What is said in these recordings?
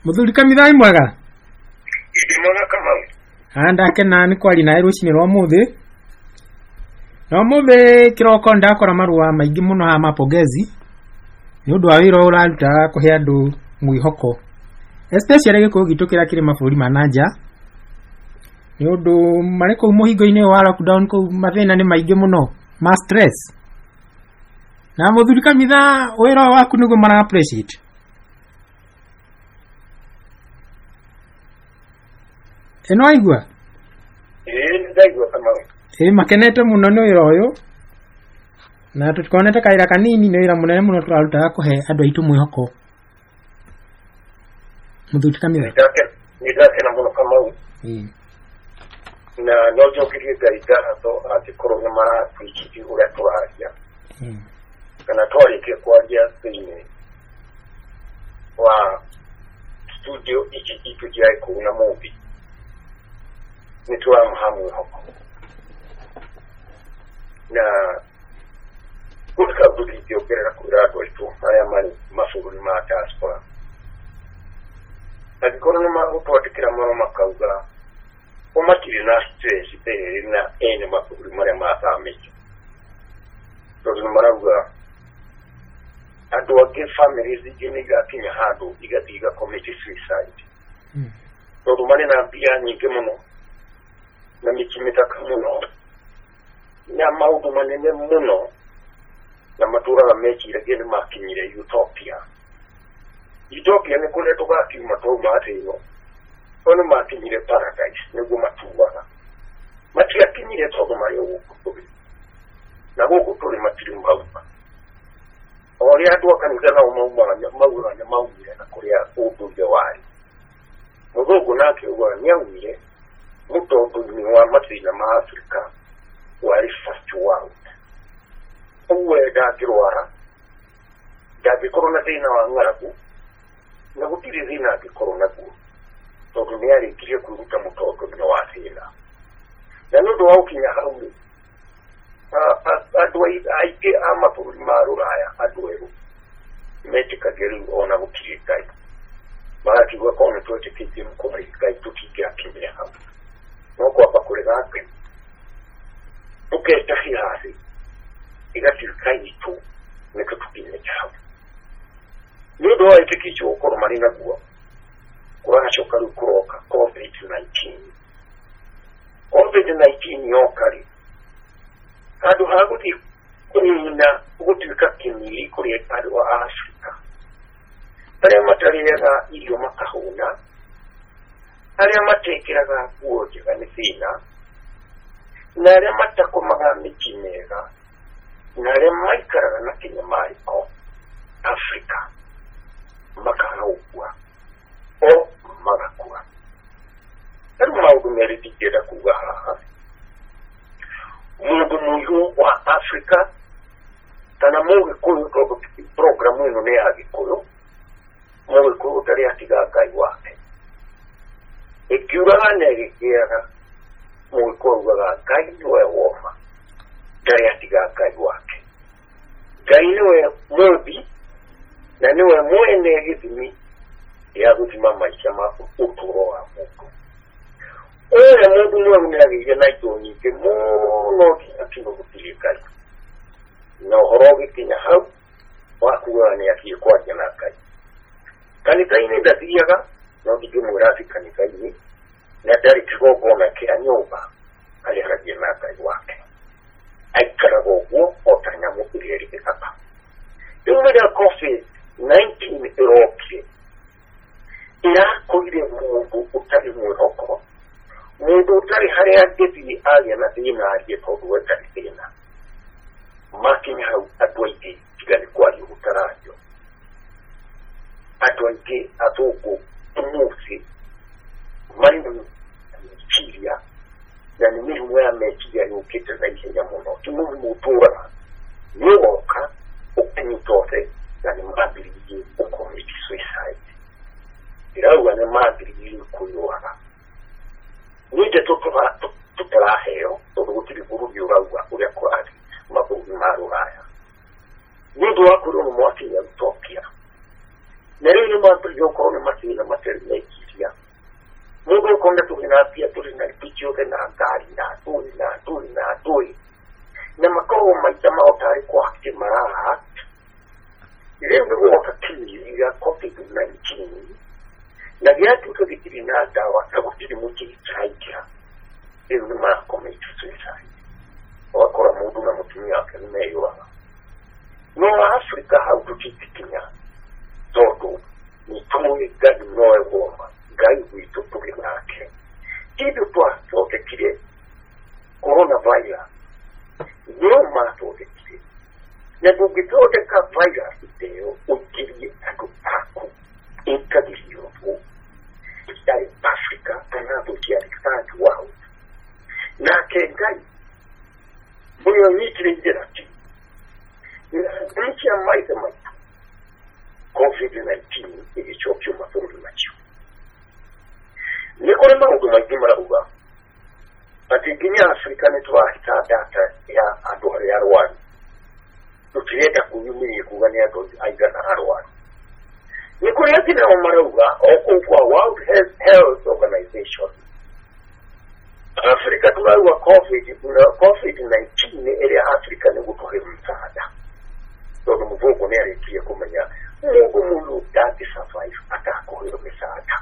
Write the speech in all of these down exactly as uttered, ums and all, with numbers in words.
Muthuri Kamithai mwega? Ndi mwega Kamau. Anda kena ni kwari na rucini rwa muthi. No muthi kiroko ndakora marua maingi muno ha mapogezi. Ni undu wa wira uraruta kuhe andu mwihoko. Especially giko gitukira kiri maburi manaja. Ni undu mariko muhingo-ini wa lockdown ko mathina ni maingi muno, ma stress. Na muthuri Kamithai wira waku niguo mara appreciate. Eno aigua? Eh, ndaigua Kamau. Eh, makenete muno ni wira uyu. Na tukonete kaira kanini ni wira munene muno turaruta kuhe andu aitu mwihoko. Muthuri Kamithai. Ni ndake na muno Kamau. Mm. Na nojo kiriga idarato ati corona mara twiki uria turaria. Mm. Kana twarike kwaria thini wa studio iki itu jai kuna movie. Ni tuamhamu hapo. Na kuka budi kiopera kurado itu haya mali mafuru ma diaspora. Ati corona mara utwatikira mara makauga. Umakiri na stress pere na ene mafuru mara matamiki. Tozo maraga ando wake families igeniga kinya hado igatiga commit suicide. Mm. Tozo mane na bia nyike muno. Na mikimita kamuno. Na maudu manene muno. Na matura la mechi iragene makinyire utopia. Utopia ni kule tugaki matoru mate ino. Ono makinyire paradise nego matuwa. Mati yakinyire togo mayo ukutobi. Na gogo tole matiri mbauka. Ori adu akaniza na umauma na maura na maumire na korea udu yawari. Mugogo nake uwa nyawire. Muto ni wa matiri na Afrika wari first world. Uwe da kirwara. Da bi corona dina wa ngarabu. Na gutiri dina bi corona ku. To dunia kire kuruta mutoto ni wa thina. Na ndo wa ukinya hauli. Ah adwai aike ama puri maruraya adweru. Metika geru ona gutiri kai. Mara kiwa kone tote kiti mkori kai tukikia kimya hapo. Noko hapa kule zake. Tukesta hihasi. Igatirkai tu. Nika tukine chabu. Nudo wa itikicho okoro marina guwa. Kurana shokaru kuroka. covid nineteen. covid nineteen yokari. Adu haguti kunina. Ugutuika kimili kuri adu wa Afrika. Tare matariraga iyo makahuna. Aria matekeraga kuoje kanithina na aria matakomaga miki mega na aria maikaraga na kinyamariko Afrika makahugwa o magakua. Ari maudu meritigira kuga haha mundu muyu wa Afrika tana mungu kuyu programu ino ne agikuyu mungu kuyu tari atiga kai wake. Ekiura nege kiara mwikoga kaidwe woma dari atiga kai wake gainwe mobi na niwe mwene githimi ya gutima maisha maku uturo wa Mungu. Oya mundu mwe mnage na itoni ke muno kino kutilika. Na horogi kinya hau wakuwa ni akikwa jana kai. Kanisa ine dadiaga no kijumu rafi kanisa hii na dari kigogo na kia nyumba aliharaji na kai wake aikara gogo otanya mukiri kapa yumeda covid nineteen eroke ina koire mungu utari mwihoko mungu utari hari ageti alia na dina alie toduwe tari dina makini hau adwaiti kigani kwa yu utarajo adwaiti atogo umusi mandu chilia na ni miru ya mechi ya yukite na ihe ya muno kimu mutura yoka upenyitote na ni mabili yi ukomiti suicide irawa ni mabili yi kuyuara nije tutura tutara heo tutiri gurubi urawa uria kurari mabugi maru haya nidu wakuru mwaki ya utopia nere ni ma prio ko na masina mater ne kia mugo konda tu na pia tu na picho ke na gari na tu na tu na tu na makao mai tama otai kwa kimara ile ngo ka kili ya covid nineteen na viatu ka vitina dawa ka kutili muchi chaika ile ma komiti sasa wakora mudu na mutumia kemeyo no Afrika hautukitikanya todo ni tumwe gadi noe goma gai wito tukinake kidu twa sote kile coronavirus no ma sote kile na bugitote ka virus iteo ukiri ako ako ikadiriyo sai Afrika anapo kia kitatu wao na kengai buyo mitri ndirati nchi ya maisha maisha covid nineteen ilichokyo mafundu macho nikole maudu maigimara uga ati ginya Afrika netwa hita data ya adore ya Rwanda tukireta kuyumiri kugani ya dozi aiga na Rwanda nikole yati na umara uga oko kwa World Health Organization Afrika tunawa covid na covid nineteen ile Afrika ni gutoke msaada ndio mvugo ne alikia kumenya mungu mungu dati survive atako hiyo msaada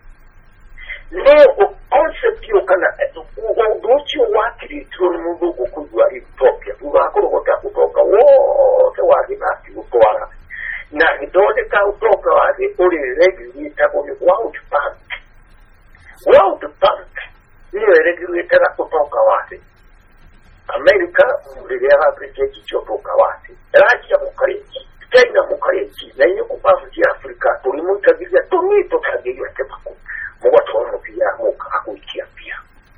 no concept yo kana ugochi wakili tu mungu kukujua Ethiopia tuwakoroka kutoka wote wahibaki utwara na hidode ka utoka wazi ule regulator kwa World Bank World Bank ni regulator kutoka wazi Amerika mlilewa prejeji chotoka wazi Russia mukareki China mukareki na iyo kupafu ya Afrika tulimuita vile tumito kageyo tebaku mwatu wano pia muka akuikia pia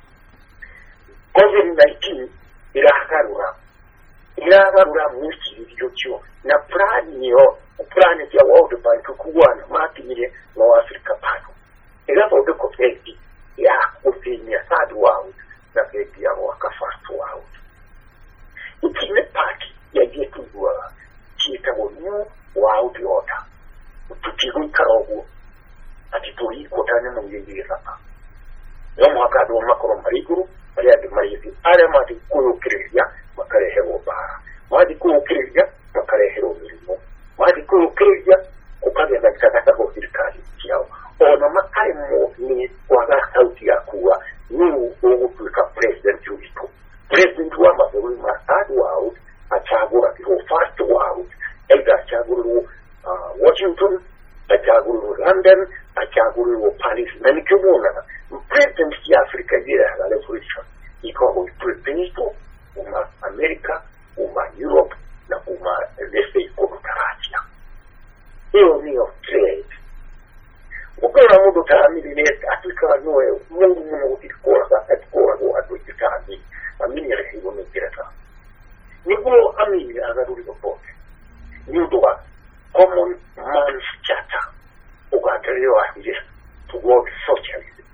covid nineteen ilahagarura ilahagarura mwisi iliochio na plani yo plani ya World Bank kuwana mati nile na Afrika pano ilafa udeko feki ya kufinya third world na feki ya waka first world ikine paki ya yetu wa chita wo new world order tukigu karogo ati turi kotane mu yindi sapa yo mwaka do makoro mariguru bali adi marigi ale mati kuyo kirya makare hero bara mati kuyo kirya makare hero mirimo mati kuyo kirya ukage na kitaka kwa serikali yao ona makare mo ni kwa sauti ya kuwa ni ugutuka president yuko president wa mazuri matatu wao achagura kwa first world either achagura uh, Washington achagura London achagura Paris na nikimona president ya Afrika bila la revolution iko president uma America uma Europe na uma leste komutarachia hiyo ni of trade ukora mudo taamili ne Afrika noe mungu mungu ikora za ikora go adu kitani amini ya hiyo ni kirata niko amini agaruri popote nyudoa common man's charter ugatelewa ile to world socialism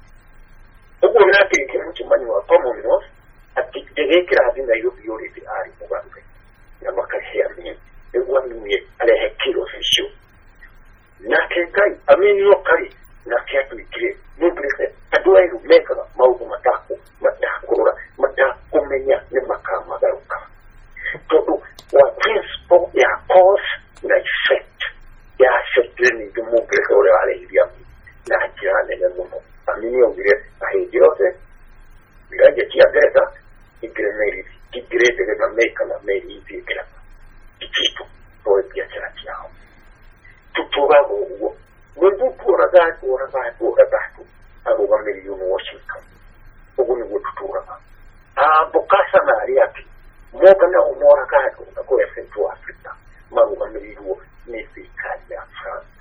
uko nake kimuchi manywa common law atikidekera adina hiyo violate ari muganga na makashia mimi ego mimi ale hekilo fisho nake kai amini yo kai na kiatu ikire nubrese adwa ilu meka maugu matako matakura matako menya ni makama garuka todo wa principle ya cause na effect ya effect ni dumu kore wale hivi na jirani na mumo amini yo vile ahidiote viraje tia greta igremeri igrete na meka na meri hivi kila kitu kwa biashara yao tutuba huo mungu pora gato pora gato gato abo gameli yo Washington oguni gututura ah bokasa na aliati moga na umora gato kwa Central Africa maru gameli yo ni serikali ya France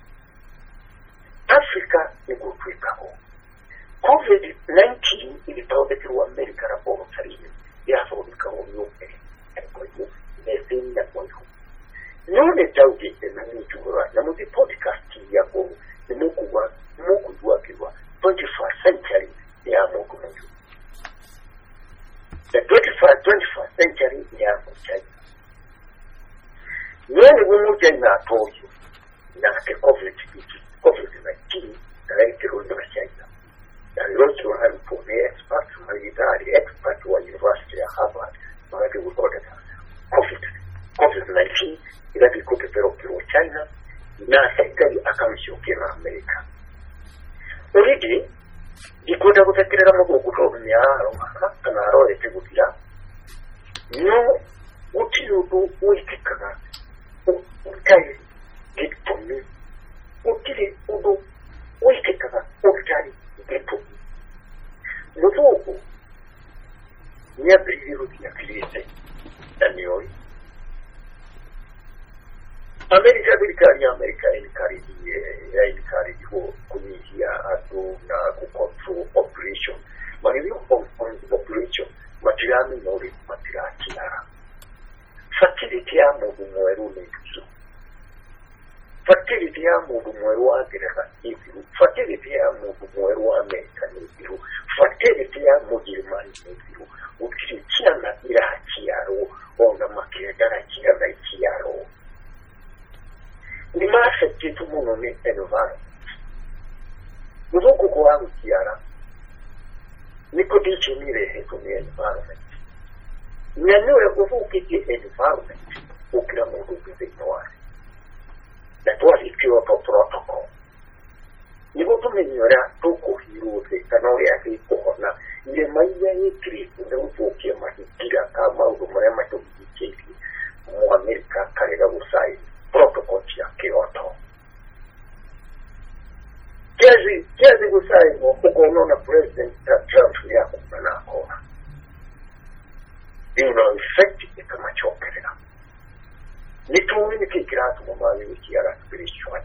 Afrika ni kutuika ho covid nineteen ilitawekwa Amerika na bomo sarini ya sababu kama yote kwa hiyo ndio kwa hiyo none tauge na mjura na mudi podcast yako ni muku wa muku wa kiwa twenty-first century ya muku mju the twenty-first twenty-first century ya muku none gumu jana toyo na ke covid covid nineteen direct road na China na road wa alipone experts military experts wa university ya Harvard wale kutoka covid covid nineteen ila kikote pero kwa China na serikali akamshukia na Amerika already ikoda kutekerera mu kutomya romaka kana roe tegutira no utirudu uitikana utai gitumi utiri udu uitikana utai gitumi nuko ni abriru ya krize danioi Amerika serikali ya Amerika ilikaribia ya ilikaribia kunyihia atu na kucontrol operation manivyo operation matirani nori matiraki yara fertility ya mundu mweru nekizo fertility ya mundu mweru wa gereka ikiru fertility ya mundu mweru wa Amerika nekiru fertility ya mujirmani nekiru ukirikiana iraki yaro ona makiragara kigana ikiyaro ni maafekti tu muno ni environment nuko kwa kiara niko dichi mire hetu ni environment nyanyo kuvuki ki environment ukira mundu kuzitwara na tuwa ikiwa kwa protocol nibo tumenyora tuko hiruze kana yake ikona ile maiya yikiri ndio uvuki mahikira kama udumare matobiki mu Amerika karega busai protocol ya Kyoto. Kiasi kiasi kusai uko na president Trump ya kumana kona. Ino effect kama chokera. Ni tuwini kikiratu mumali wikiyara spiritual.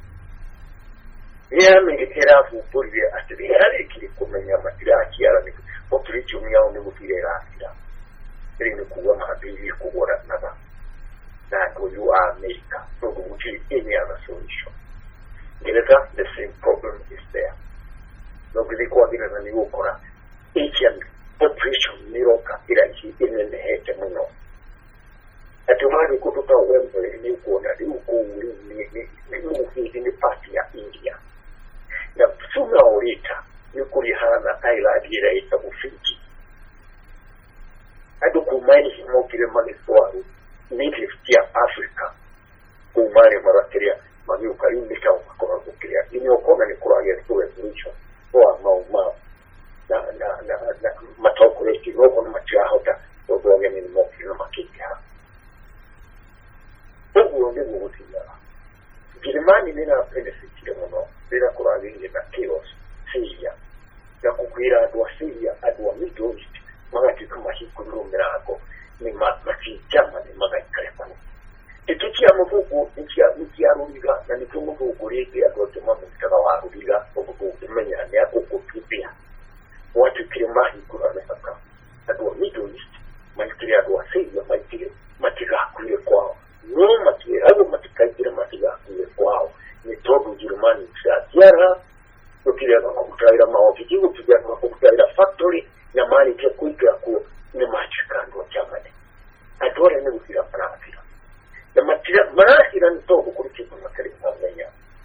Ya mingekera fupuri ya atiri hali kiri kumenya matira kiyara ni population yao ni mutire rafira. Ili ni kuwa mahabili kuwara naba. That you are America, so which is any other solution. The same problem is there. Nobody called it an Yukora. Asian operation Niroka, Iraki, in the head of Muno. At the time, we could have Wembley, Nukona, Yuko, in the party of India. Now, sooner or later, you could have an island here of Fiji. I don't mind him more money for you. Native ya Africa kumare marakiria mami ukarimika ukakora kukiria inyo kona ni kura ya tuwe solution kwa mau mau na na na na matoko reki noko na matia hota noko ya ni moki na makikia huku ndi mugutia Germany nina benefit ya mono bila kura wingi na chaos Syria ya kukwira adwa Syria adwa Middle East magati kama hiku ndumira ako ni mati chama ni magaikare kwa itukia mfuku nikia nikia ruliga na nitungu kukuriki akote mama mtaka wa ruliga kuku kumenya ni ako kupipia watu kilimahi kuna mesaka adwa Middle East maikiri adwa Syria maikiri matika kuye kwao no matikiri hago matika ikiri matika kuye kwao ni tobu Jerumani msiatiara ukilia kwa kutaira maofiki ukilia kwa kutaira factory na mali kia kuikia kuwa ni machikando wa Germany adore ni ukira parafira na matira marahira ntogo kuriki kwa makari mwanya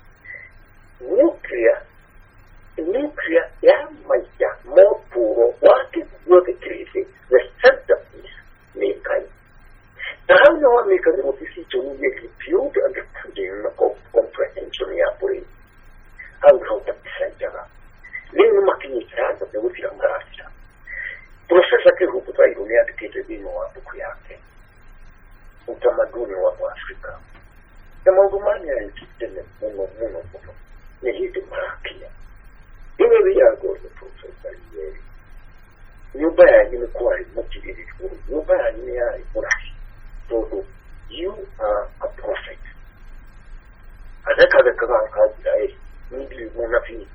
nuclear nuclear ya maisha mopuro wake yote krisi the centerpiece ni kai na hana wa meka ni ofisi choni ya reviewed understanding na comprehension ya puri hanga utapisajara lini makini chanda na ukira marahira procesa ke hukuta ilunia dikete dino wa buku yake utamaduni wa Afrika na maudumani ya nchitene muno muno muno ni hiti marakia iwe vya gozo profesa yeri nyumba ya nime kuwa mukiriri kuru nyumba ya nime ya urahi todo you are a prophet adaka da kaza kajira eh nidi munafi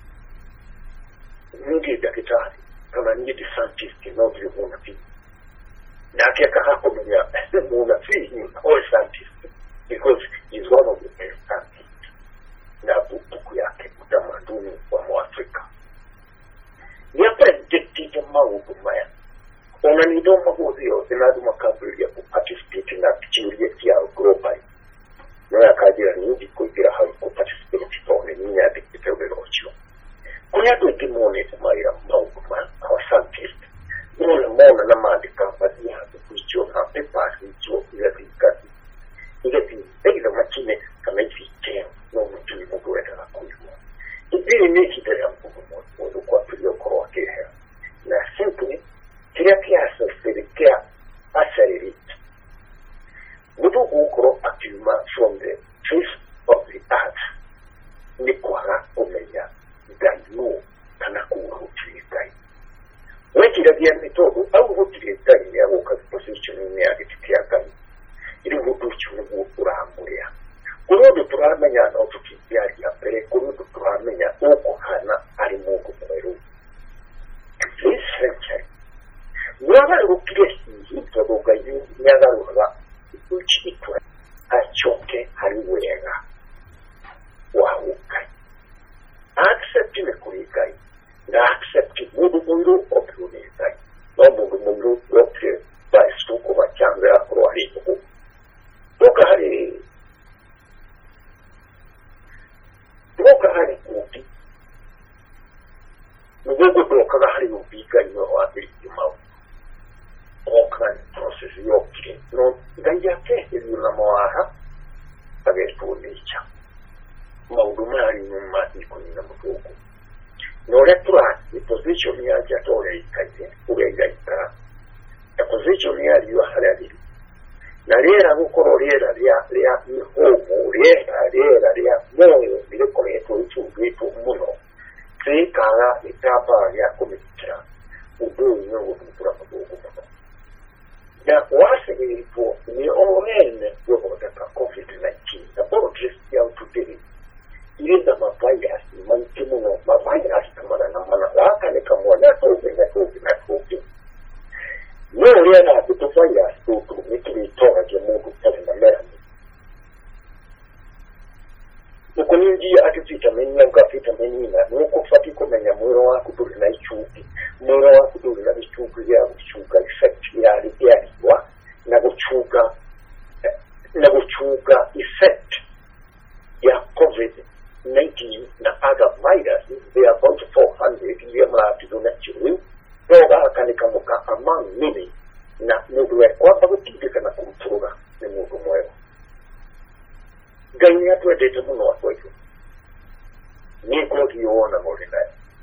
nidi dakitari kama nidi scientist nodi munafi na kia hako mwenye munafi ni all scientist because he's one of the best scientists na buku yake utamaduni wa Mwafrika ni hapa ndetija maugu maya ona nidoma huo zinadu makabili ya kuparticipate na kichiulia kia global noi akagira n'indi kugira hari ko participate n'imyaka itebero cyo kuya dute mone kumarira mawuma abasantiste none mona n'amandika baziya kucyo na pepa cyo iratikati igati egida machine kama ifite no mutuli mugweta kuyo ibiri n'ikitera mpumo mo kwa prio ko akeha na simply kiriya kiasa sirikia asariri mudu ukoro akima from the face of the earth ni kwa kumenya gano kana kurutirika wekira bya mitodo au rutirika ya woka position ya gitiya gano iri gutuchu uramburia kurodo turamenya no tukiyari ya pere kurodo turamenya uko hana ari mugo mwero this century mwaba rukiresi hito gayu nyagaruga uchitwa achoke haliwenga wauka accept ne kurikai na accept mudu mundu opunikai no mudu mundu opte ba stuko ba changa akro ariko toka hari toka hari kuti mudu toka hari ubika no wapi mau okan process yoki no ganja ke yuna moaha agetu nicha maudumari nyuma ikunina mutuku nore tura i position ya jatore ikaje urega ita ya position ya liwa halali na rera gukoro rera ria ria mihomo rera rera ria moyo bile koleto ichu bitu muno tsikara itaba ya komitra udu nyo utura mutuku ya wase ilipo ni orene yobo data covid nineteen the border ya utudiri iliza mavayas mantimuno mavayas kamana na mana laka ni kamwana tobe na tobe na tobe no riana bitofayas tutu mikiri tora je mungu tani na mera nuko ninjia atipita menya ngafita menina nuko fatiko menya mwiro wako tuli na ichuki mwiro wako tuli na ichuki ya uchuka effect ya ya na kuchuka na kuchuka effect ya covid nineteen na other viruses they are about four hundred yamla tuna chiru doga kanika muka among many na mudwe kwa bakutike na kumtura ni mudu moyo ganya tu dete muno wakoyo ni ko kiona molina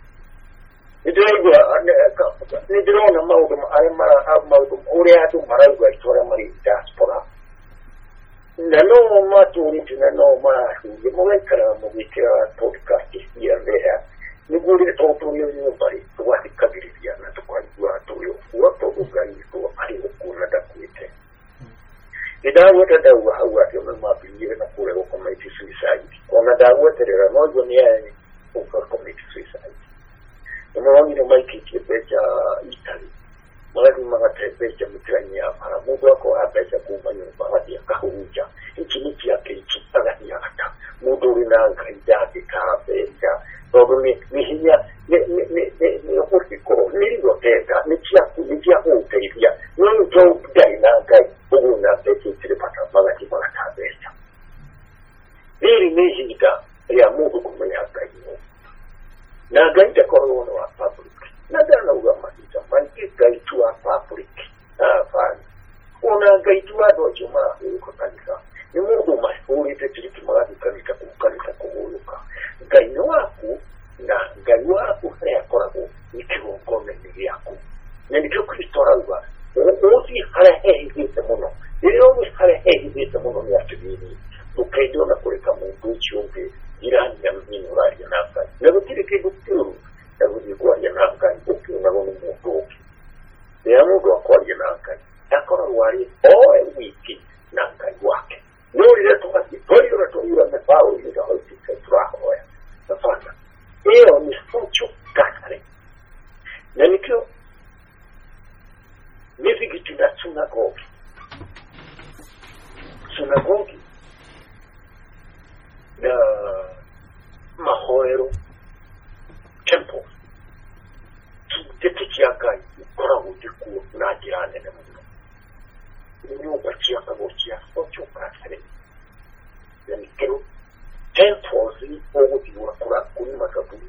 idaiwa ni drona maudu ayma maudu uriya tu maragwa itora mari diaspora nano maturi tinano ma yemolekara mubikira podcast ya lea ni guri toto yo bari tuwati kabiri ya na tukwa to yo wato ugani ko ari ukuna da kuite idawo ta dawa hawa yo ma biye na kure ko community suicide ko na dawo tere no yo ni ai ko community suicide no ni mai kiti beja Italy mwadi mangate beja mitrania para mudo ko abeja kubanyo bahati ya kahuja ichi ya kichi ala ya ata mudo rina nganja ka beja dogo ni nihinya ne ne ne ne okiko ni ndo teka ni chia ni chia uteivia no jo dai na kai bugu na beji tripata bahati bahata beja niri nihita ya mudo kumenya kai na ganja corona wa public na dana ugama ita manki gaitu wa public ah fan ona gaitu wa dojo ma ko kanisa ni mungu masuri te tiki mara kanisa ku kanisa ko uluka gaino wako na gaino wako ya korabo ikiwa ngome ni yako na nikyo kristoralwa ozi hara hehi vita muno ilo ni hara hehi vita muno ya tibini ukaido na kuleka mungu chumbe irani ya minu rari na fa na butire ke buturu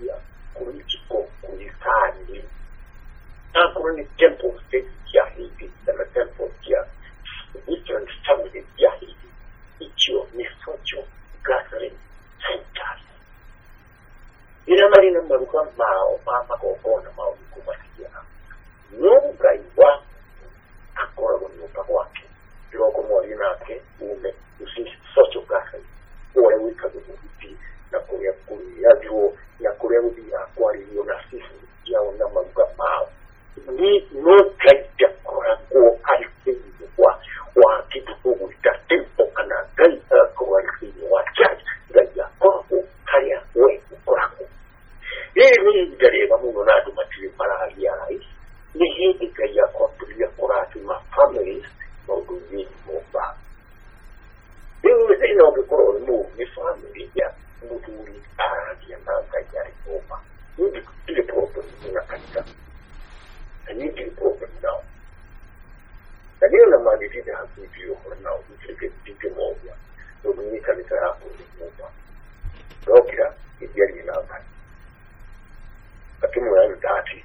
India, kuri Chiko, kuri Kandi, na kuri temple state ya Haiti, na temple ya different family ya Haiti, icho ni socho gathering centers. Ina marina maruka mao, mama kokona mao kumasikia. Nunga iwa, akora wanyupa wake. Kiroko mwalina ake, ume, usi socho gathering. Uwe wika guduti, na kuria kuria juo, na kuria wudi akwari hiyo na sisi, ya wana maruka mao. Ni no kaita kora kuo alifini wa, wa kitu kugu ita tempo kana gai kwa alifini wa church, gai ya kora ku, haria we ukorako. Hii ni ijareba muno na dumatiri para hali ya rais, ni hii gai ya kwa tulia korati ma families, na uduvini mba. Hii ni ina obikoro ni mu, ni family ya muturi aradi ya nanga ya ripopa. Hii ni problem ina katika. I need to open now. And then the money didn't have to be over now. We take it deep in over. So we need to get up on the move. Doctor, it's getting enough. But you know, I'm dirty.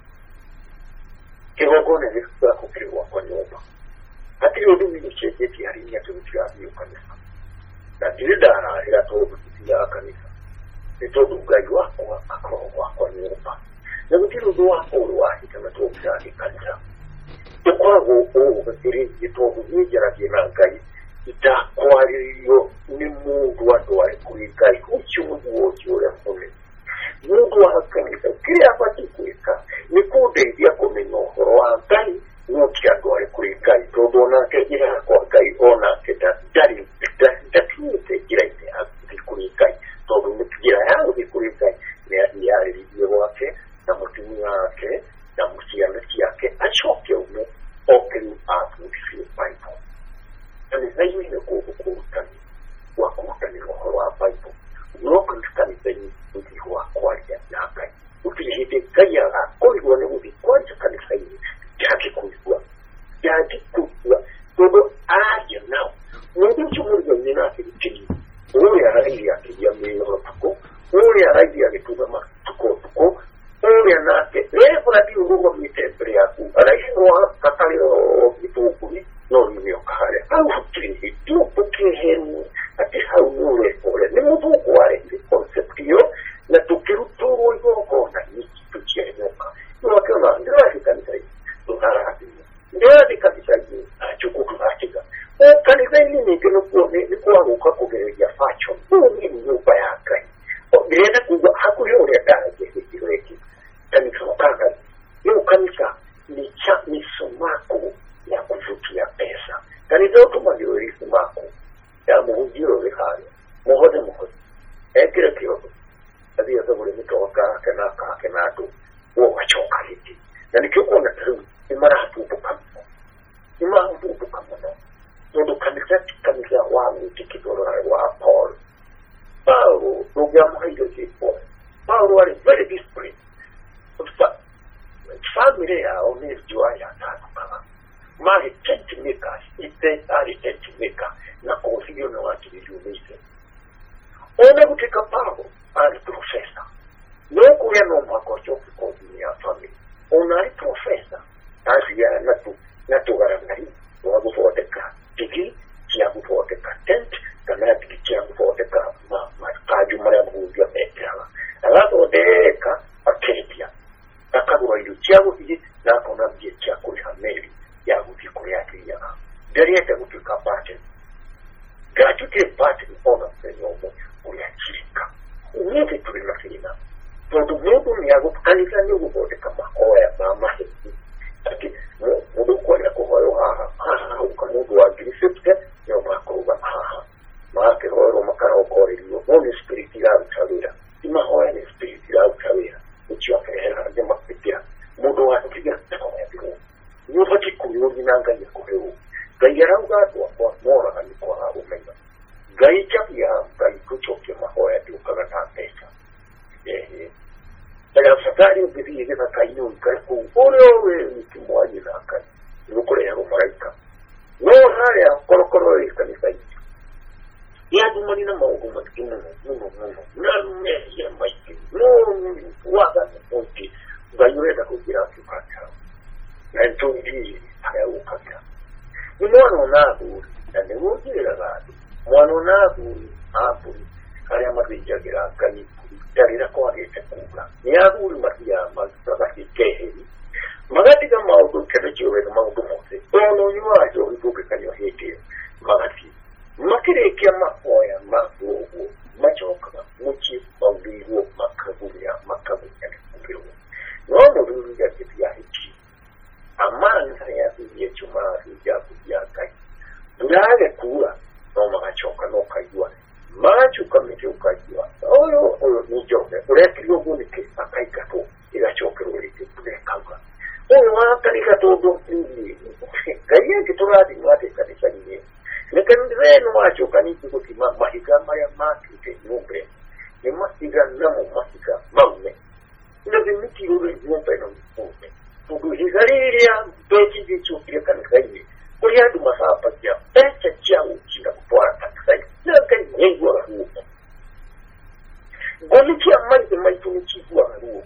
If we're going to this work, okay, walk on over. I think you'll do me the shit if you're in here to grab you. That did that, I told you to see our canisa. They told you, guy, walk on over. Na mtindo doa kwa kama toka ni kanisa. Kwa huo bakiri itobu nijara kinangai itakuwa hiyo ni Mungu watu wa kuikai uchumu wote ya kule. Mungu wa kanisa kile apati kuika ni kude ya komeno roa kai wote ya kwa kuikai todo na kile kwa kai ona kita dari dari kile ile kuikai todo mtijira yangu kuikai ni ya ile wake na mutumi wake na mutianaki yake achoke ume open up with your Bible. And it's not even a go to Kutani, who are Kutani or our Bible. No Kutani thing with you are quite at Nakai. If you hit a Kaya, all you want to be quite a kind of thing. Jackie Kutwa. Jackie Kutwa. So go ask now. No, don't you want to be not in the city? Only a idea to be a meal of Tuko. Only an idea to the Mark to go to go. Only a nate, never a few room of me, Breaku, and I know a Catalio of the Tukumi, no, you know, Kare. How to it? You put him at the how you rest for it. Never do quiet the concept here, that to kill two or your corner needs to change. You are going on, the can say, to Harabi. There they can say, to cook Africa. Oh, can you then make a look for the Kuamuka of your fashion? Who mean you by a train? Oh, the other Hakuyo, that kanisa wakanga hiyo kanisa ni cha ni sumako ya kuvutia pesa kanisa utuma ndio hii sumako ya muhujiro vihari muhode muhode ekile kiyo hadi ya sababu ni toka kana kana tu wao wachoka hiki na nikiwa na tu imara hatupo kama imara hatupo kama ndio kanisa kanisa wangu tikidoro wa Paul Paulo ndio mhiyo jipo Paulo was very disciplined. Family yao ni jua ya tatu kama mali tent makers ite ali tent maker na konfigure na watu wiliumize ona kutika pao ali professor no kuya no makocho kwa ya family ona ali professor asi ya natu natu garangari wa kufoteka tiki kia kufoteka tent kana tiki kia kufoteka ma ma kaju mara kuja metela alafu deka aketia akabwa ile chao hii na kona bie chako ya meli ya kufikuri yake ya gari yake kutoka pate gari yake pate ona senyomo uliachika unyewe tulinafina todo mundo ni algo kanisa ni ubote kama oya mama hivi lakini mudo kwa ya kohoyo ha ha ukamudu wa grisipte yo makuba ha maake hoyo makaro kore yo ni spirit ya utawira ima hoya ni spirit ya utawira uchiwa kehera jema kupitia mudo wa kupiga kwa hiyo ni wakati kuyuri nanga ya koheru gayara ugato kwa mora hali kwa umema gaicha ya gai kuchoke mahoya tu kama pesa eh daga safari ubiri ile kaino kaku ore ni kimwaji na kai nukule ya malaika no haya korokoro ile kanisa yadumani na maungu matikino muno muno na ya maiki no waga ponti bayureta kugira kipata na ntungi haya ukaka ni mwana nabu na ni mujira gadi mwana nabu apu kali amazijagira kali dalira kwa gete kuga ni abu matia mazabaki keheri magati kama auto kebechiwe kama auto mose ono nywa jo ikuke kanyo hete magati makire kema oya magogo machoka muchi bawiro makabuya makabuya kubiro no no ya kipia hiki amana ya kuye chuma ya kuya kai durale kula no machoka no kaiwa machu kamete ukaiwa oyo oyo ni joke ureke yogo ke akaika to ila choke ureke kudeka oyo wakalika to do ndi kaiye kituradi mwate kanisa ni nekandreno wacho kaniki kutima mahika maya maki te nyumbe ni masika namo masika maume ndo vimiti ule nyumba ino mfume tudu higariria doji jicho pia kanikaini kuya du masapa ya pecha chao chinda kupora kanikaini naka nyengwa la huo gomiti ya maji maji nichigwa la huo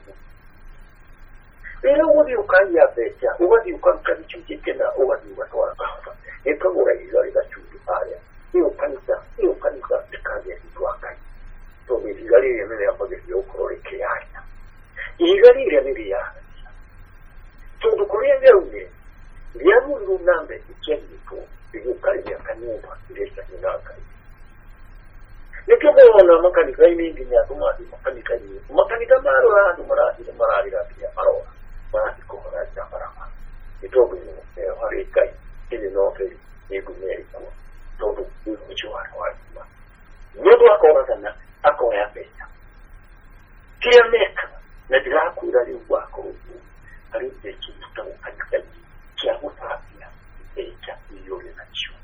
ila uwadi ukani ya pecha uwadi ukani kanichuji kena uwadi ukatoa kafa ekagora izari gachudu aya iyo kanisa iyo kanisa ikaje itwakai to bizigari yemene yapaje yokoreke yaya igari yemene ya to dukoria ngeruye yamundu nambe ikindi ko bigukari ya kanyumba iresa inaka nekebona makanika imingi nyatuma makanika ni makanika maro randu maradi maradi rabia maro maradi ko maradi barama itogo ni harikai ili nofe yegumeri ko todo uchiwa kwa nyodo akora sana akora ya pesa kia meka na dira kurali wako ali pechi mtamu katika kia utapia pecha iyole na chiu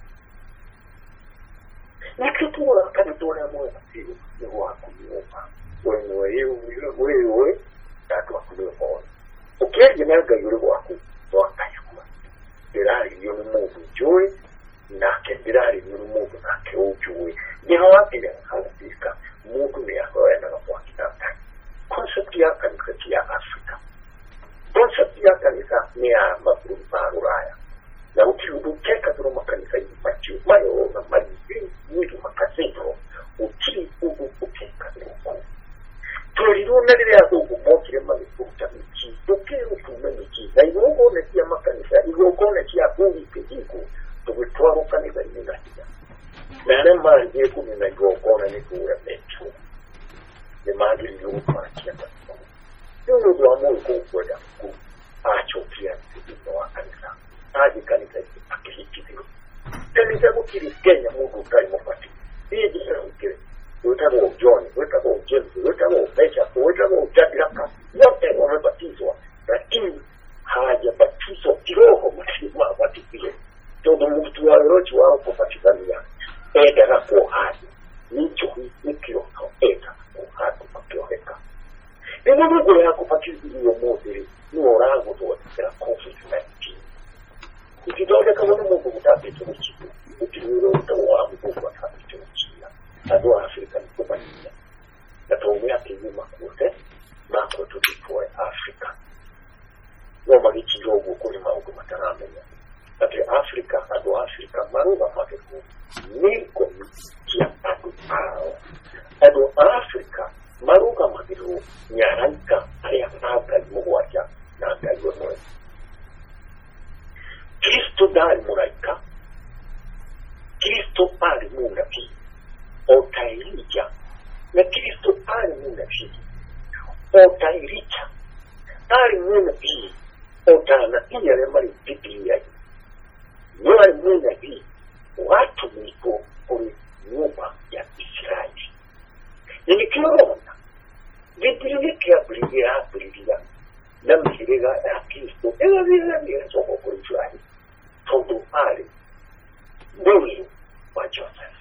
nikitua kanitona moyo siyo ni wako nyumba wewe wewe wewe wewe tatu akulewa ukiaje naga yule wako wakayakuma dirari yo mungu joy na kendirari yo mungu na keujui ni hawapi ya halika mungu ni akoya na kwa kitata concept ya kanisa ya Afrika concept ya kanisa ni ya mapuru raya na ukiudu keka turo makanisa yipachu mayo na maji ni makasento uki ugu ukeka uku tuliruna lile ya ugu mokire malifuta miki doke utume miki na igogo ne tia makanisa igogo ne tia bungi kiko tubitwaro kanisa inga hija na ne manje kumi na igogo na nikura mecho ne manje yuko akia kwa yuno do amu ko kweda ku acho pia ndio wa kanisa aje kanisa akihitizo kanisa kukiri Kenya mungu kai mopati hii jina ukire utako John utako James utako Pecha utako Jadilaka wote wamebatizwa lakini hawajabatizwa kiroho mtima watikile todo mtu wa roho wao kupatikana eda na kuhani nicho ni kiroho eda kuhani kukiroheka ni mungu ya kupatiza hiyo modeli ni orango to wa covid nineteen ukitoka kama mungu mtape tumichi ukiro utawa mungu atape tumichi ado Afrika ni kubania na tuomea kinyuma kote mako tukipoe Afrika no magichi jogo kuli maugo mataramenya ati Afrika ado Afrika maruga makeku niko kia ado ao ado Afrika maruga makeku nyaranka aya naga mwaja naga yono Kristo dali muraika Kristo ali muna pi otairija na Kristo ali muna pi otairija ali muna pi otana iya lemari Biblia yale muna pi watu niko kuri nyumba ya Israeli nikiona Biblia kia Biblia Biblia na mshirika ya Kristo ila vile vile soko kuri Israeli todo ali mwili wa Joseph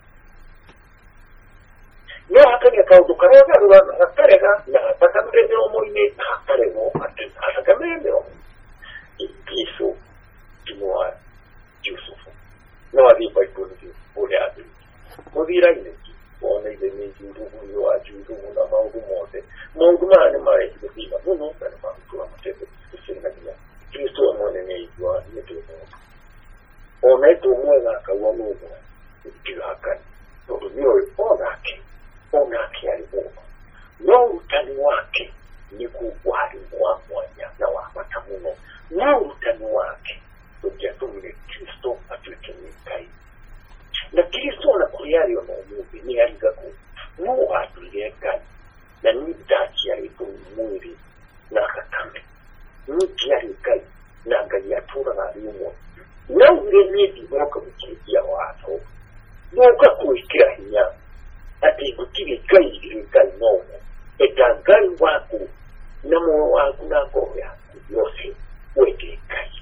no hakanya kaudu karega ruwa karega na atakamreme omoine akarego atakamreme omo ipiso timwa Yusufu no alipa ipunzi ule adi vira ineki one ile ni ndugu wa judu na maundu mode mungu mane mare kibima muno kana maundu amatete kusina bila Kristo amone ne ywa yetu one to mwana kawa mungu ikihakani to ndio onake onake alipo no utani wake ni kuwali wa mwanya na wa matamuno no utani wake tujatumile Kristo atutumika na Kristo na kuyari wa maumubi ni aligaku no atuleka na ni dachi ya ito mwiri na kakame ni kiari kai na gayatura na aliumo na ule nidi mwaka mkidia wato mwaka kuikia hinya ati kutiri kai ili kai nomo eta gai wako na mwa wako na goya yose weke kai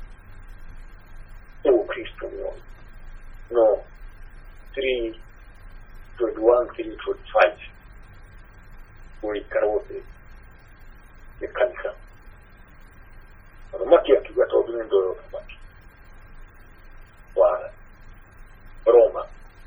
o Kristo no no three twenty-one, three twenty-five uikarote ni kanisa rumaki akiwa tobi ndo rumaki wa Roma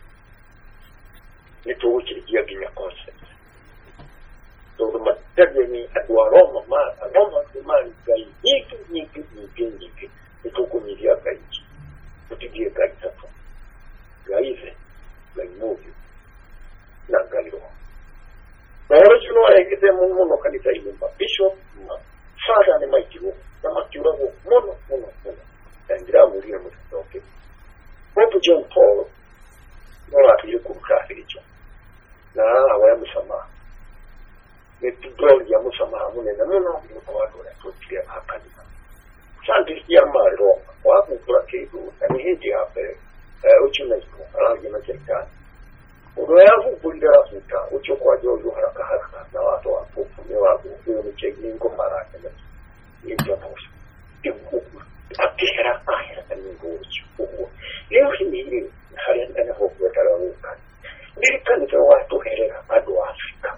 ni tuuchi ya ginya concept so the material ni adwa Roma ma Roma kumali gai nyiki nyiki nyiki nyiki ituko milia gai utigie gai tatu gaize gai movi na gai roho na original wa ekite mungu no kanisa imba bishop ma fada ni maikiru na makiura ho mono mono mono ngira muri ya mutoke Pope John Paul no ati kuka hicho na awaya musama ni tudoli ya musama mune na mono ko watu na tutia akani santi ya maro wa kukura kitu ni hiji hapa uchuna iko alaji na serikali unayavu kulinda Afrika ucho kwa jojo haraka haraka na watu wa pofu ni wapo hiyo ni chegingo mara kana ni jambo akira ahira ni ngocho leo hii hali ndani hofu tararuka nilikani kwa watu herera ado Afrika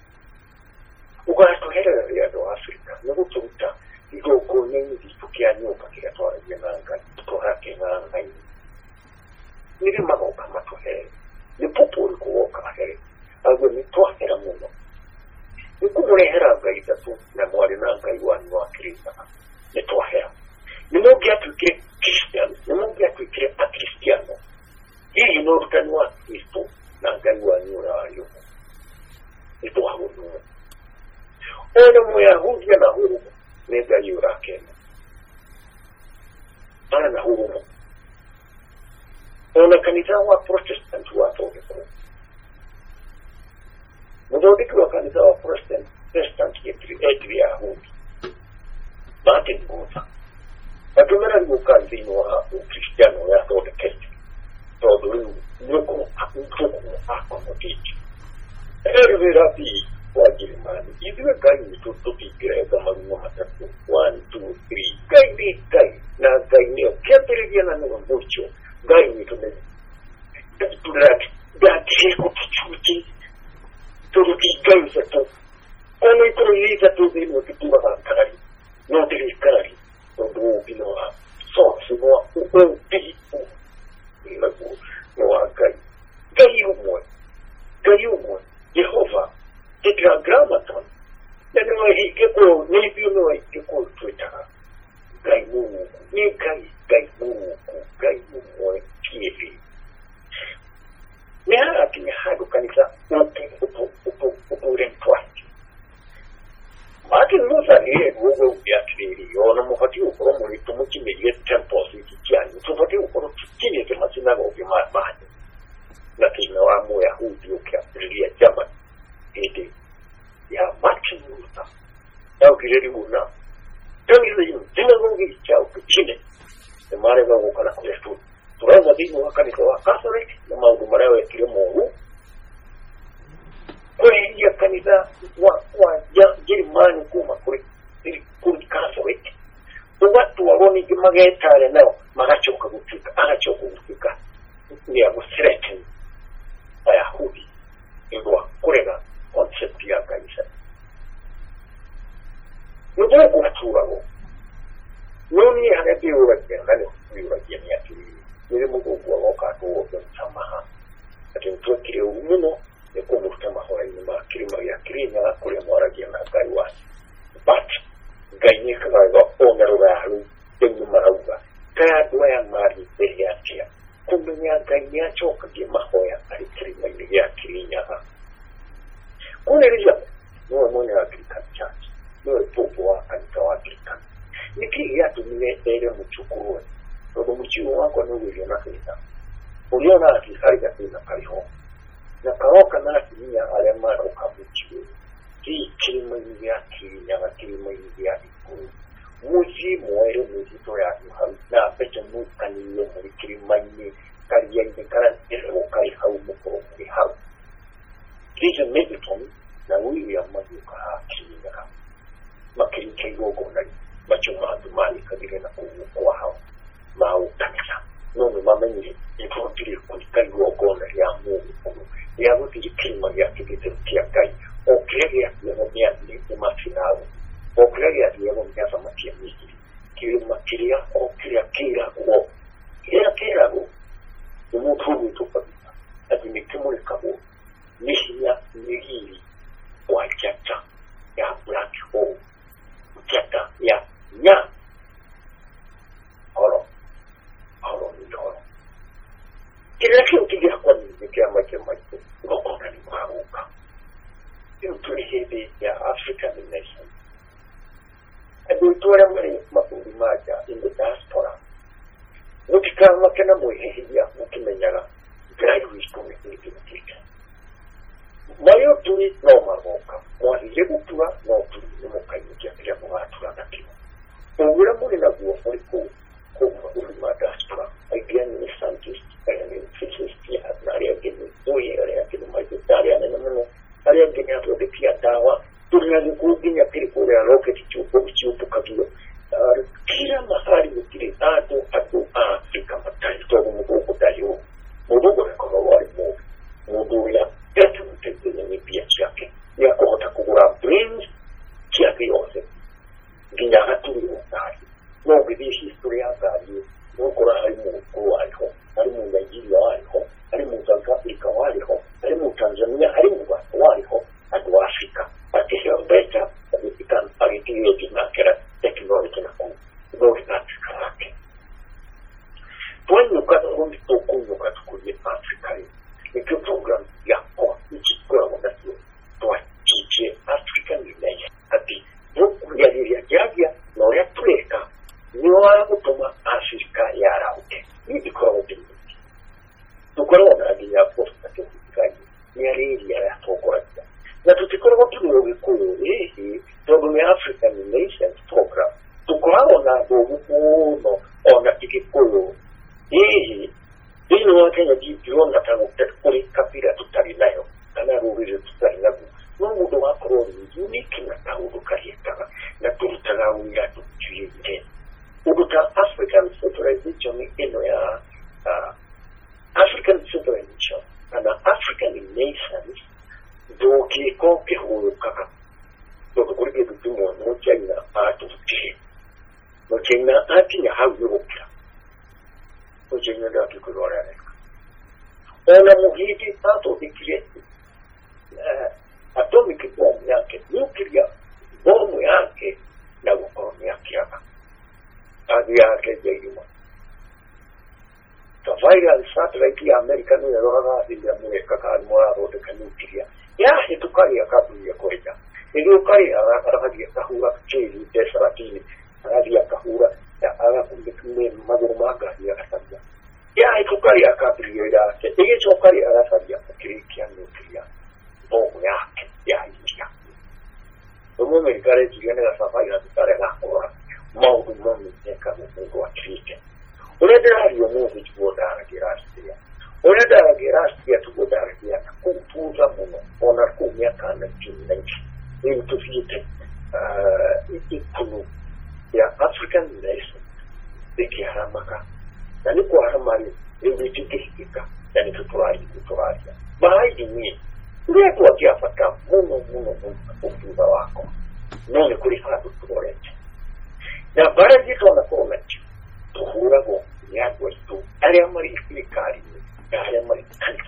ugato herera ya ado Afrika na kututa iko kwenye kifukia nyoka kile toa jenanga toa kenanga nili mambo kama tohere ni popo ulikuoka here agwe ni tohera muno ni kumurehera gaita tu na mwali na ngai wani wa Kristo ni tohera ni mogi atuke Kristiano ni mogi atuke a Kristiano hii no rutani wa Kristo na ngai wani wa ayo ni toha muno ona Muyahudi na huru ni ngai yurake ana na huru ona kanisa wa Protestant wa toke ko mudodi kwa kanisa wa Protestant Protestant yetri etria hundi bate ngoza atumera ngokazi no wa Kristiano ya toke kesti todo nuko akuko akomotiki ervera bi kwa Jerumani idiwe gani tutu pikira kama rumo matatu one two three kai bi kai na kai ne kepere na no mucho gari ni tume tulati dati kuchuchi turuki kansa to kono iko liza to zino kitua kari no tiri kari ndo bino so simo uko pi ila ko no akai gai umo gai umo Jehova tetragrammaton neno hiki ko ni bino iko tuita gai mungu ni gai gai mungu gai mungu kivi Nea kini hadu kanisa upi upu upu upu rentwati. Maki nusa niye uwe ubiatiri yona muhati ukoro muhitu mukime ye temples ikikiani. Tufati ukoro kini ke masinaga ubi mahani. Lakini wa Muyahudi ukiapiria jama ede ya maki nusa. Ya ukireri una. Tangiza yu jina nungi cha ukichine. Emare wa ukana kuletu. Turaza dini wakanisa wa Catholic na maundu marawe kile Mungu kwa hiyo kanisa wa wa Jerumani kuma kuri kuri Catholic watu waroni kimagetare nao magachoka kutika agachoka kutika ni abusirete Ayahudi ndio kurega concept ya kanisa ndio kutura go noni hanabiwa kwa nani biwa jamii yake Nili mungu kwa waka tuwo kwa msamaha ati twekire umuno ekubuta mahora nyuma kirima ya kirina kuri mwaragiye na gari wa but ganye kaga onero baru tengu marauga kaya doya mari beriatia kumenya ganya choka ge mahoya ari kirima ya kirina kuna rija no mone agriculture no popo agriculture niki ya tumie ere mchukuru ndo mchiwo wako no wili na kisa uliona akisaidia tena kaiho na kaoka na sinia alema ukabuchi ki kilimo ya kinya na kilimo ya ikuru muji moero muji to ya na pecha mukani yo muri kilimo ni kariya ni kara ero kai hau muko ni hau kisha megaton na wili ya maduka kinya makini kigogo na machuma dumani kadire na kwa hao mau kanisa no no mamenye ikotiri kukai gogona ya Mungu ya wote kilima ya kibete kia kai okrege ya ya ni mafinao okrege ya ya ya samakia miki kilima kilia okria kila go kila kila go umutu tu kabisa ati mikimule kabo nishia nigiri wa chata ya black hole chata ya nya oro oro ni oro kila kitu kigia kwa ni kia maji maji ngokona ni maruka hiyo tulihidi ya African nation adultura mari makundi maja in the diaspora ukika makena muhihia ukimenyara graduate community mayo tuli no maruka mwahije kutua no tuli no kaimukia kia mwatura nakimo ubura muri na guo muri ku ku ma diaspora again ni scientist and physicist ya area gini oye area gini majitaria na neno area gini hapo pia dawa tunazikuginya pili kule rocket chupo chupo kabisa kila mahali kile atu atu Afrika mataifa kwa mkuu dalio mudogo na kwa wale mo mudogo ya yetu mtende ni pia chake ya kuota kugura brains chake yote ginya hatu ni ndani no bidii historia zali no kora haimu kwa hapo haimu Nigeria hapo haimu South Africa hapo haimu Tanzania haimu hapo atu Afrika akisha beta akikan alitie kinakera technology na ku no Afrika yake tuanyo kata hundi tokunyo kata kwenye Afrika ni program ya kwa nchi kwa wadatu tuwa chiche African Union ati huku ya liria jagia no ya tuleka niwa kutuma Afrika ya rauke ni dikora wabindi tukora wadagi ya posta kwenye ni ya liria ya tokora na tutikora wabindi wabikuyo hii program ya African Nations program tukora wadagi uno ona tikikuyo hii hii wakenya jiona tangu kuri kapira tutari nayo kana rubiri tutari nayo mungu wa koroni unique na taudu karieta na tutara uya tujiye ubuta African Federation ino ya uh, African Federation na African Nations do ki ko ke huyo kaka do kuri ke tumo no China atu ti no China ati ya hawo ujinga datu kulora reka ona muhiti tato dikireti atomic bomb yake nuclear bomb yake na ukomi yake hapa adi yake jeyuma tafaiga satellite ya Amerika no yoroga ya Amerika kalmora rote ka nuclear ya hitukari ya kabu ya koida ndio kari arahadi ya kahura cheli desaratini arahadi ya kahura ya ala kumbe magomaga ya kasabia ya ikukari akabiriyo ya se ege chokari arasabia kirikia nuclear bomu yake ya india umo merikare jigene la safari na tutare na kora maudu momi neka mungu wa kirike unedera hiyo mungu tugodara girastia unedera girastia tugodara ya kupuza muno ona kumia kana jinenchi ili tufite ikunu ya African Nation diki haramaka yani kwa haramari ili tikisika yani tutuari tutuari bahai ni ndio kwa kiafaka muno muno muno ufunga wako none kuri hatu tuorete na baraji tona komechi tuhura go yagwe tu ari amari ikikari ari amari kansani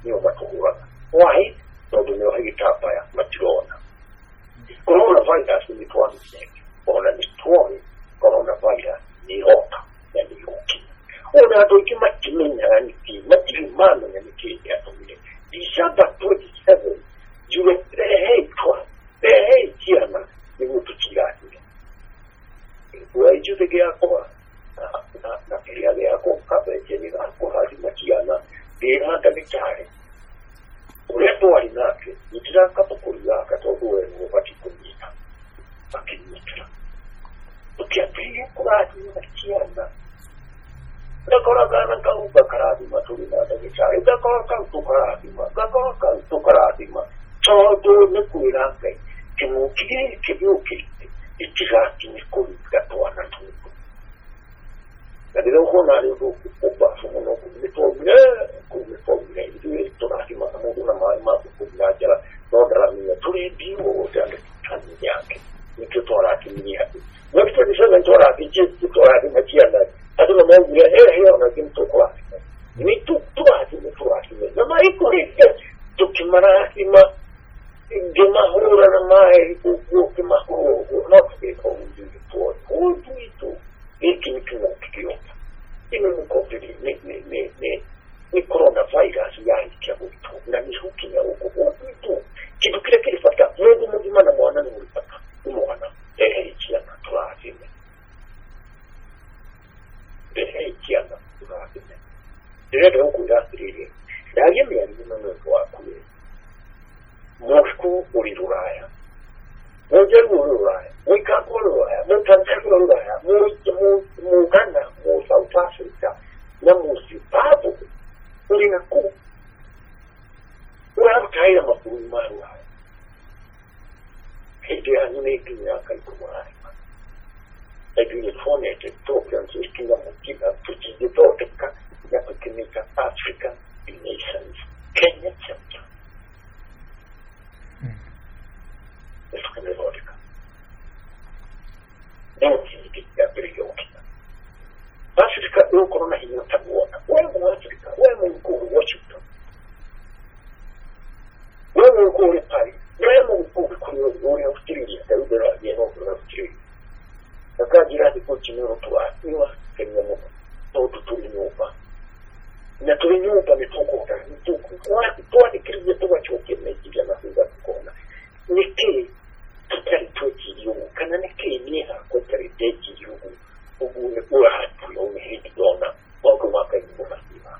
niyo matuhura why tondu niyo hagitambaya matirona coronavirus ni twanike ona ni twoni coronavirus ni hoka ya ni hoki ona ndo ikimatinya ni ki matirimano ni ki ya tumile December twenty-seventh jule hey kwa hey kiana ni mtu kirani kwa hiyo tegea kwa na na pia ya kwa kabla ya kwa hadi makiana bila daktari ulepo walinake nitaka kukulia katowe ni wakati kunyika akinyika ukiapia kwa hadi makiana ndakora kana kau bakaradi maturi na daktari ndakora kau tukaradi ma ndakora kau tukaradi ma todo ne kuirake kimuki kibuki itirati ni kulika twana tuko ndio kuna leo kwa fumo kulitomle kulitomle ndio tunaki mamudu na mama kukunaja ndio mimi tuli bio tena tani yake nikitora kimini hapo wakati nisema nitora kichi nitora kimachiana hata na mungu ya eh hiyo na kimto kwa ni tu tu hadi nitora kimini na maiko hike tukimara kima gema hura na mai ku kima hura na kwa ndio tu hudu itu hiki ni kimo kikio ino mkopili ni ni ni ni ni coronavirus ya ikia hutu na ni huki ya huku hutu kitu kile kilifata mungu mzima na mwana ni ulipata umwana ehe ikia na turazime ehe ikia na turazime direde huku ya sirili na yemi ya nima mwezo wakule mwuku uliruraya mwujeru uliruraya mwikaku uliruraya mwitanzania uliruraya mwugana mu South Africa na mu Zimbabwe ulina ku urabutaira makuru maru hidi anime kinyaka ikumari edini fone te topian sistina mukina tuchije toteka ya kukinika African nations Kenya chapter eskene vodka nchi ya bilioki Afrika leo corona hii inatabona wewe mu Afrika wewe mkuu Washington wewe mkuu Paris wewe mkuu kwa Australia ndio ya ndio Australia sasa jirani kwa chini kwa niwa Kenya mo todo tulinyupa na tulinyupa mitoko ta mitoko wapi toa nikirije toa choke meji na kuza kuona niki tutari toji yo kana niki ni ha kwa tari deji yo ugu ua hatu ya umehidi dona wago waka imbuna hiva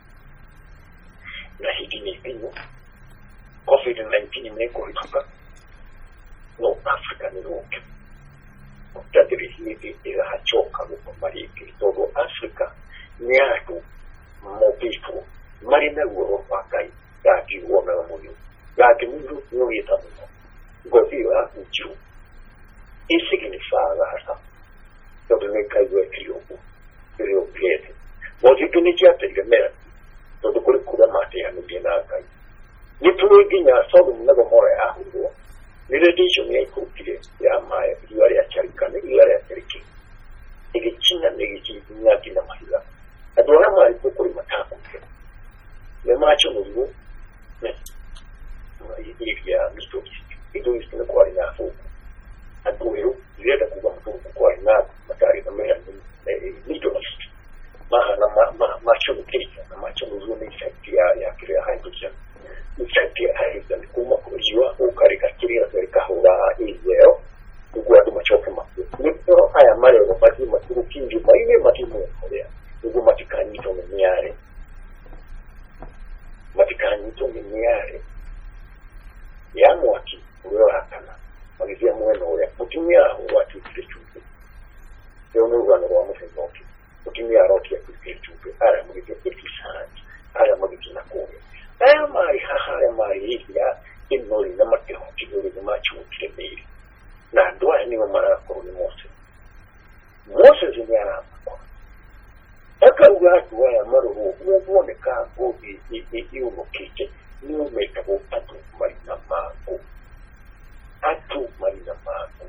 na hidi ni pinyo covid nineteen imeko hituka no Afrika ni roke mutadiri hivi ila hachoka lupa mariki todo Afrika ni atu mobifu marine Europa kai yaki uome wa muyu yaki mungu nyuita muyu gozi wa uju isi kinifaa hasa todo ne kaiwe kilioku kilio piete mozi tunikia tegemea todo kule kura mate ya nubina kai nitu ginya sogu mnago mora ya huo niredisho ni ikukile ya maya yuari ya charikane yuari ya chariki nigi china nigi chinya kina mahila adona mari kukuri mataku le macho mungu ne ngi ya misto ido istine kwa ina fuku aduero yeda kuba mtu kwa ina matari na mera middle east ma na ma macho kike na macho mungu ni effect ya ya kile hydrogen effect ya hydrogen kuma kujua ukarikakiria serikahura ileo ugwadu machoke makuu nipo haya mare wapati makuru kingi maime matimu korea ugu matikani to meniare matikani to meniare ya mwaki uyo hakana magizia mweno ya mutimia watu kichupe yo no rwano rwa mufenoki mutimia roti ya kichupe ara magizia kitisani ara magizia kore aya mari haha mari ya inoli na mateho kidori na macho kiremere na ndoa ni mara ko ni Mose Mose zinyara aka ugatu wa maro ubone ka ko bi i uno kike ni umeka ko atu marina mako atu marina mako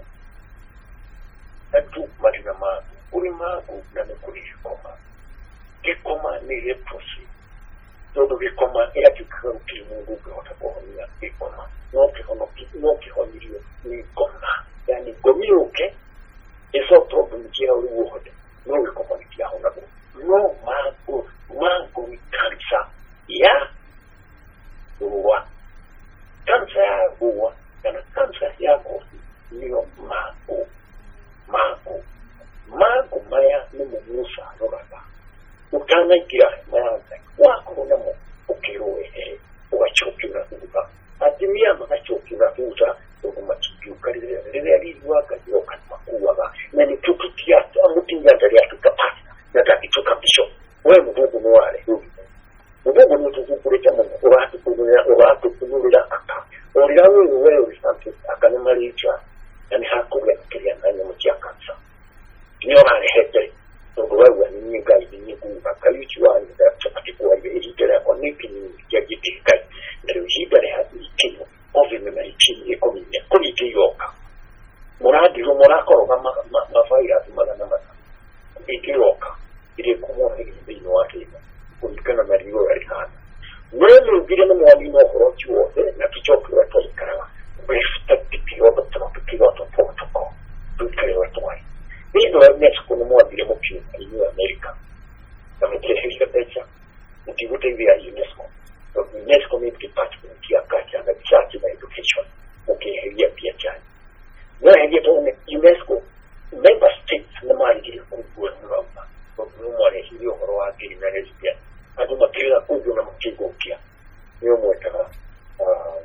atu marina mako uri mako na kuri koma ke koma ni reprosi todo bikoma era kikuru kimungu kwa kuhonia bikoma no kihono no kihonirio bikoma yani gomiuke eso problem kia uwohode no bikoma kia hona no mago mago kansa ya uwa kansa ya uwa kana kansa yako ndio mago mago mago maya ni musa rogaba ukana kia maya wako na mo ukiroe eh ugachokira kuba atimia makachokira kuza ukumachiki ukalile lele alizwa kadio kamakuwa ba na ni tukitia amutinja ndari atukapata na takitoka bisho wewe mvugo mwale mvugo ni tukukuleta mo watu kunura watu kunura aka oriawe wewe usanti akana malicha yani hakuga kiria ndani mu chiakansa niyo mali hete wewe ni gaidi ni kuba kalichwa ni chapati kwa ile ile kwa niki ni yajitika ndio hibare hadi kimo ovime na ichini ekomia kuni kiyoka muradi ro morako kama mafaira tumana na ikiyoka ile kumona ile bino wake kulikana na rio alikana wewe ngire no mwali no horochi wote na kichoki watu ikarawa wewe tipio to tipio to protocol tukale watu wai ndio Mexico no mwali mo pio ni America kama kile hicho pesa ukivute via UNESCO UNESCO ni department ya kacha na chachi na education ukiheria pia chani na hadi to UNESCO member states na mali kubwa Roma Roma ile hiyo horoa kile na lesbia hadi makila kubwa na mtigo pia niyo mweka ah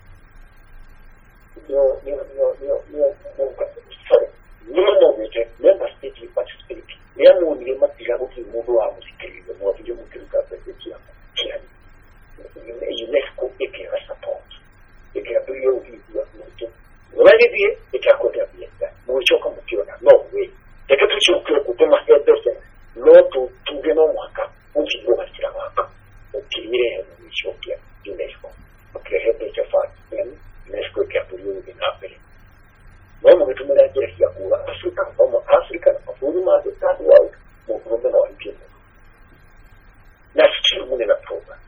niyo niyo niyo niyo niyo sorry niyo mweke member states participate niyo mweke matira kwa mudo wa msikilizo mweke mkilika pekee kiasi UNESCO ikira support ikira bio hiyo mtu wale die itakotea pia mwisho kama kiona no way tekatuchukua kutuma headers no tu tungeno mwaka ukiwa katika mwaka ukimire mwisho pia UNESCO ukira headers ya fat yani UNESCO ikapulio ni apele wao mtumela kile ya kula Afrika kama Afrika na kufuru mazo tatu wao mkumbe na wengine na sisi mune program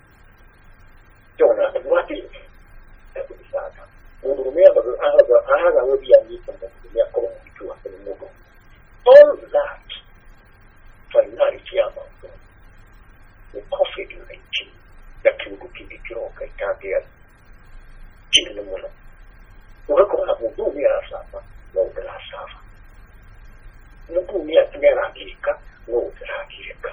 Jona mwati kusaka mudumia bazo aga aga webi ya mito mudumia kwa mkiwa kwa mudo all that finality ya mambo ni covid nineteen ya kiungo kibikiro kaitagia chini na mwana ukakona mudumia sasa na udala sasa mudumia tumeragirika na udaragirika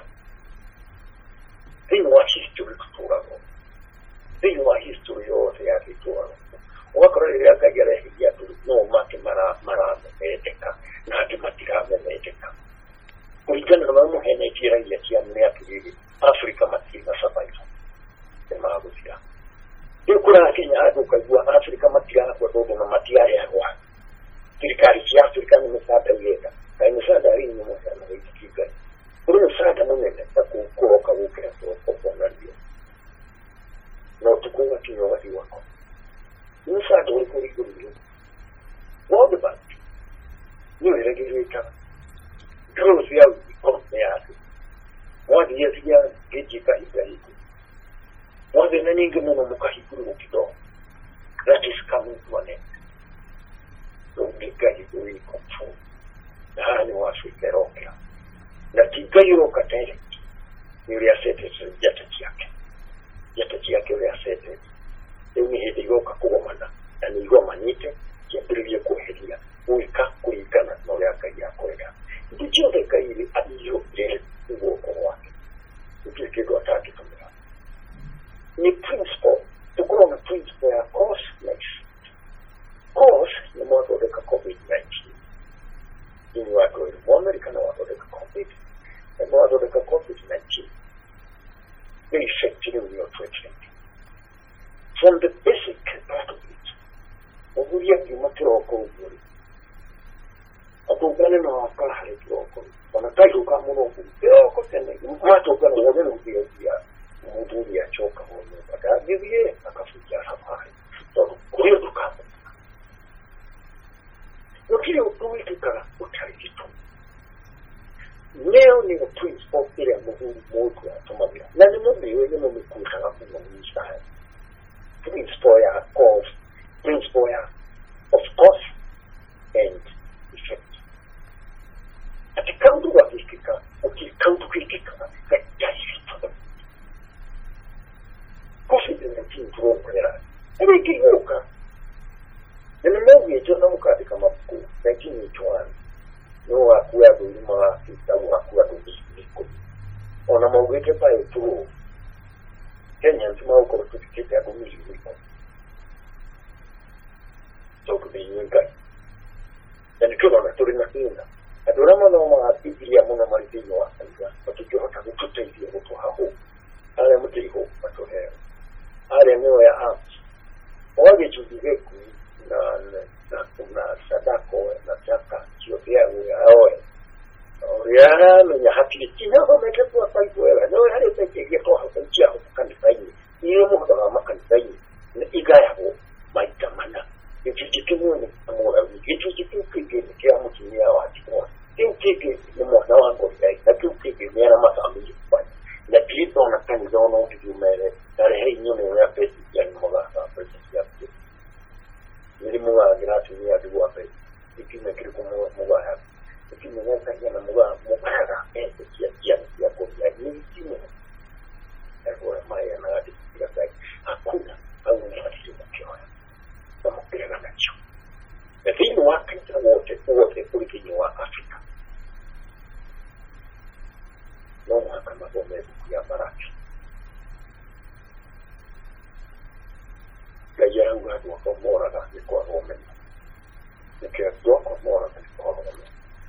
hii wa history kutura Hiyo wa history yote ya kitu. Wakora ile akagera hija tu no mate mara mara meteka na hadi matira meteka. Kulingana na mambo hene kira ile ya mmea kile Afrika matira sababu. Sema hapo sia. Hiyo kuna Kenya hapo kwa Afrika matira kwa sababu na matira ya kwa. Serikali ya Afrika ni msaada yeka. Na msaada hii ni msaada wa kitu. Kuna msaada mwingine kwa kuoka huko kwa kwa ndio. No tukua kinyo wadi wako nusa dole kuri kuri what about you regulator grows ya on ya what is ya gejika hivi what the nani ngomo no mukahikuru kido that is coming to an end so nika hivi control na ni wasu keroka na kigayo katele ni ya sete jata yake yatati yake ya sete ni hedi yoka kuomana na ni yoma nite ya bilivyo kuhelia uika kuikana na yaka ya kwenda ndicho deka ile aliyo ile uoko wake ukikido ataki kama ni principle tukua na principle ya costless cost ni moto deka covid nineteen ni watu wa Amerika na watu deka covid na watu deka covid nineteen they effectively your treatment. From the basic part of it, Oguria Kimatoko Oguri. Atogane na wakala halitoko. Wanataka kama mno kupeoko tena. Watu kana wale ndio pia muduri ya choka wao. Baada ya akafikia safari. So kulia tukapa. Ukili utuwi kika utaitu. leo ni principle ile ya Mungu mmoja atumagira na ni Mungu yeye ni Mungu kutaka kumwonyesha haya principle ya cause principle ya of course and effect atikaudu wa kikika ukikaudu kikika ya hiyo kofi ndio kintu kwera ile kiyoka ni Mungu yetu mukati kama mkuu lakini tuani no akuya bulima kitabu akuya kubisiko ona maweke pale tu Kenya ntuma uko tutikete ya kumili wiko so kubinyinga yani kama na turi na kina adora mwana wa Biblia mwana maritino wa kanisa watujo hata kututa hiyo mtu hapo ale mtiko watohea ale neo ya apps waje chuzike na na na sadako na chaka chio pia wewe oriana menya hati kina kwa mekepo kwa wewe no hali pekee yako hapo chia kanisa hili ile mmoja wa makanisa hili ni igaya hapo maitamana ikijikimu ni amora ikijikimu kike kia mtumia wa kwa kike ni mwana wangu dai na kike ni ana masambi kwa na kipo na kanisa ono kujumele tarehe nyingine ya pesa ya mmoja hapa pesa ya ili mwa gratu ya duwa pe ikime kile kwa mwa hapa ikime weka yana mwa mwa eh ya ya ya kwa ya ni kime kwa maya na hadi ya sai hakuna au ni hadi kwa kama kile na nacho lakini wakati wote wote kulikinyi wa Afrika noma kama bombe ya baraki kaya watu wa Komora na kwa Rome nikiwa kwa Komora na kwa Rome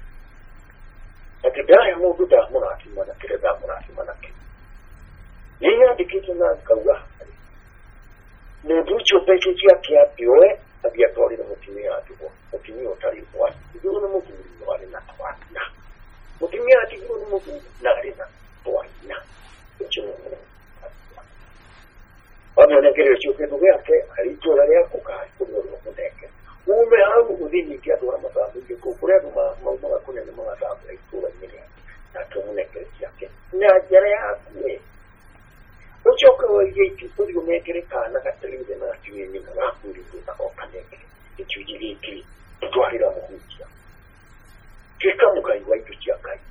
akidai mundu da munati mwana kile da munati mwana kile yeye ndikitu na kawa ni ducho peke yake yapioe abia tori na mutimia atuko mutimia utari kwa ndio na mutimia wale na kwa na mutimia atiku ni mutimia na rina kwa na hicho wame nekere chuke duge ake alitora ya kuka kuno kudeke ume au udini kia dora masabu ke kukure ma ma kuna ni mga sabu itura nyine na tumune kesi yake na jere akwe uchoka wayeki kujo nekere kana katalize na tuye ni na kuri kuta okaneke ichujili ki twahira muhutia kika mukai waitu chiakai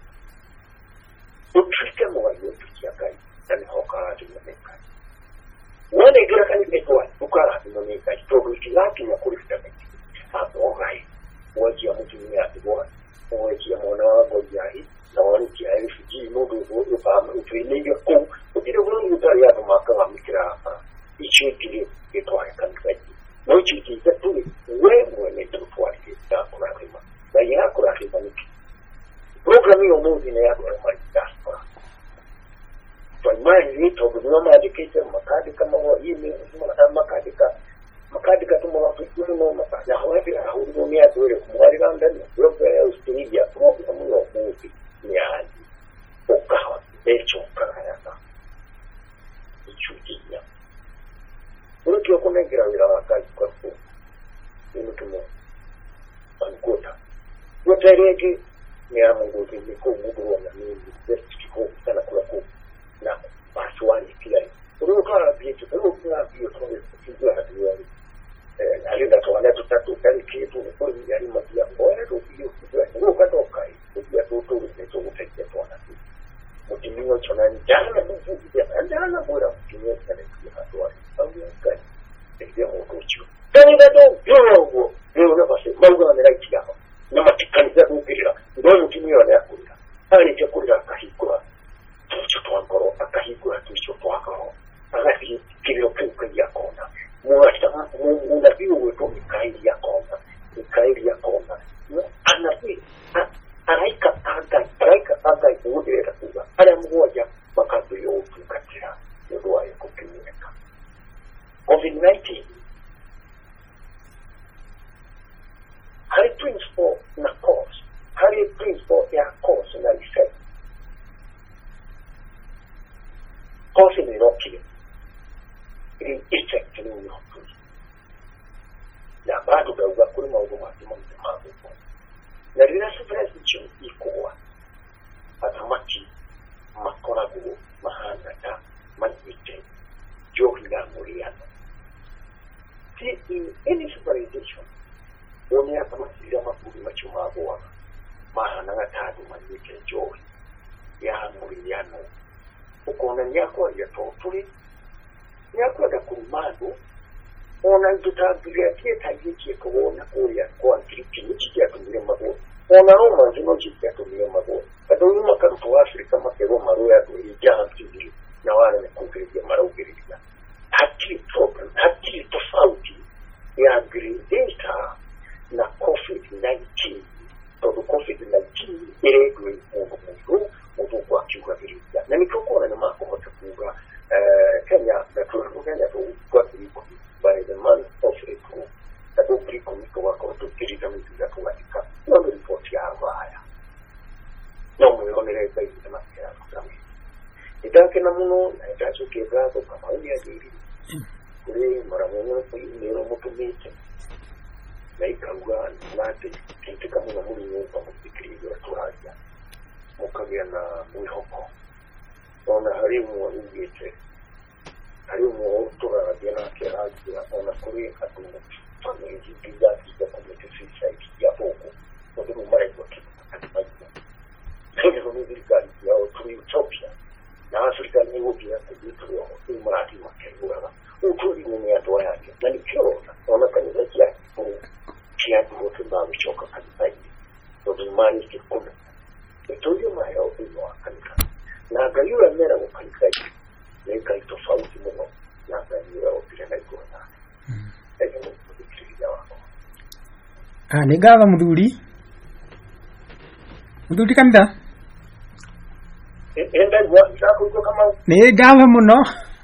utrike mo waitu chiakai tani hoka atu meka wane gira kani kwa ukara tunomeka produce laki na kulifta hapo hai waji ya mtu ni atiboa waji ya mwana wangu jai na wani ya refugee modu wo pa utuilinga ku ukire wono utari ya maka wa mikira hapa ichikili itwa kankaji no chiki tatu wewe ni tufuati ta kuna kima na ya kuna kima ni program hiyo modu ni yako ya diaspora kwa maana ni to kuna ma educator makadi kama wa hii ni makadi ka makadi ka tumo wa fikiri no makadi hawa bila hudumia dole kumwali ndani program ustinija program no modu ni hali ukawa echo kana ichujia ukiwa kuna ngira wila wakati kwa kwa ni mtumo ankota wotereke ni amungu ni kwa mungu na ni best kwa sana kula kwa na paswani kila uruka bitu uruka bitu kwa kitu hadiwa eh alinda toana tutatu kali kitu ni kwa yali matia bora tu hiyo uruka toka hiyo tu tu ni tu utekea toana mutimio chonani jana mungu ya jana bora mutimio kana kwa toa au kani ndio mkocho kani ndio ndio ndio na basi mungu amelaitia hapo na matikaniza kupira ndio mutimio na yakula hali chakula kahikwa tucho twakoro akahikwa tucho twakoro akati kilio kwa yakona muata mungu na biu wetu mikaili yakona mikaili yakona anapi araika aga araika aga kuudira kuba ala mmoja makato yote katika ndoa ya kupimika covid nineteen hali principle na cause hali principle ya cause na effect cause ni roki ni effect ni roki na bado kwa kulima huduma ya matibabu na lina sifrasi chini ikoa athamaki makoragwo mahana ta manyite njohi ya mũrĩano. See, in any civilization, wone athamaki rĩrĩa mabũrũri macio magũaga mahanaga ta andũ manyite njohi ya mũrĩano. Ũkona nĩakwaria to tũrĩ nĩakwenda kũruma andũ ona ngĩtambire atiĩtagĩkie kũwona kũrĩa kwa Ngiriki nĩkĩ gĩatũmire magũe ona Roma nĩ nĩkĩ gĩatũmire magũe andũ nĩ makarutwo Afrika makerwo marũe andũ ĩ giant na wale nĩ kũngĩrĩria maraugĩrĩria hatirĩ problem hatirĩ tofauti ya Gladiator na covid nineteen tondũ covid nineteen ĩrĩndwe mũndũ mũndũ mũndũ kwa kiugagĩrĩria na nĩkĩo kuona nĩ makũhota kuga Kenya na tũrũ Kenya tũgwa Griko by the month of April that will Griko niko wako tukirika mitiga kumatika no report ya haya no mwonere bei kama ya kama itake na muno na itacho kigazo kama ile ajiri kule mara moja ndio mutumite na ikangwa nate kitu kama na muri nyumba mtikirizo turaja mukagya na mwihoko ona harimu wangite harimu turaja na kiraji ona kuri atunga family jiga jiga community society ya huko ndio mara kwa kitu ndio ni serikali ya Ethiopia na Afrika ni wote ya kujitoa ni mradi wa Kenya utuli ni watu yake na ni kio ona kanisa ya kia wote ambao choka kanisa hili ndio mali kikuna ndio maana ndio kanisa na gayura mera wa kanisa hili ni kai tofauti mno na gayura wa pia na ikona ndio ndio wako ah ni gava mudhuri mudhuri kanda enda gwa kama ni gava muno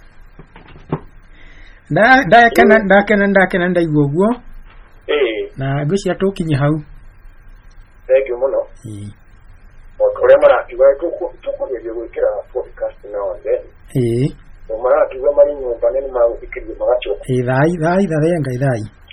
nda nda kana nda kana nda kana ndaigua guo eh na ngwĩcia tũkinye hau thengio mũno ĩĩ ũrĩa marakiuga tũkũgeria gwĩkĩra podcast now and then ĩĩ marakiuga marĩ nyũmba nĩ magũthikĩrĩria magacoka ĩĩ thai thai thai ngai thai